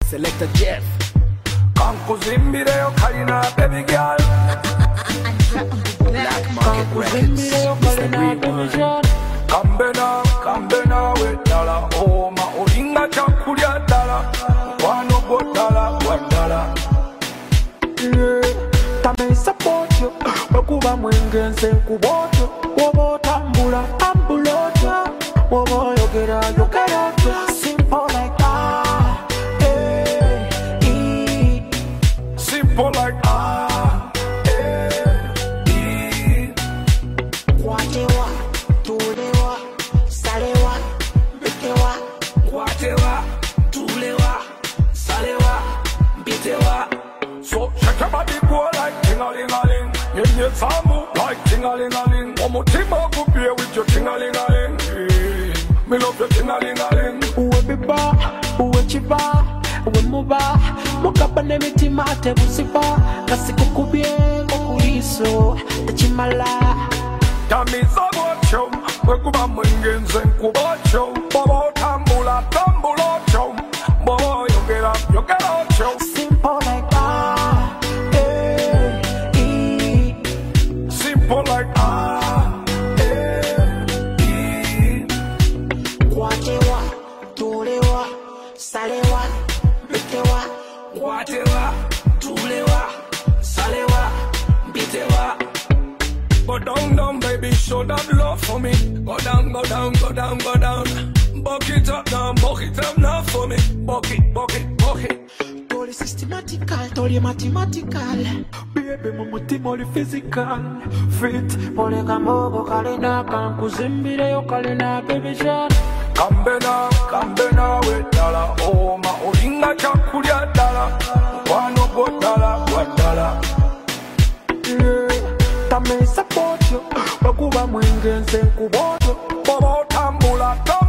Selector Jeff. Kankuzimbire kalina baby girl. Black Market Records. Mr. Reborn. Kambena we dala. Oh ma olinga chakulya dala. Wano go dala, wadala. Tame support you. Bakuba mwengenze kuboto. Wobo tambula, ambuloto. Wobo yogera. Simple like that. Simple like Kwatewa, tulewa, salewa, bitewa. Kwatewa, tulewa, salewa, bitewa. So shake your body go like ting-a-ling-a-ling. Your samu like ting-a-ling-a-ling. One more team I go play with your ting-a-ling-a-ling. Me love your ting-a-ling-a-ling. Uwe biba, uwe chiba, uwe muba. Mukabane mitima ate busiba. Kasi kukubye kukuliso, tachimala. Tamiza bocho, wekuba mwengenze nkubocho. Bobo tambula cho. Bobo yogera cho. Simple like that. Simple like Kwatewa, tulewa, salewa, bitewa. Kwatewa, tulewa, salewa, bitewa. Go down, baby, show that love for me. Go down. Buck it up now for me. Buck it. Toli systematical, toli mathematical. Baby, mumuti moli physical. Fit, pole kamobo kalina. Kankuzimbire yo kalina, baby shot. Kambena we dala. Oh ma olinga chakulya dala. Wano go dala, wadala. Tame support you. Bakuba mwengenze kuboto. Bobo tambula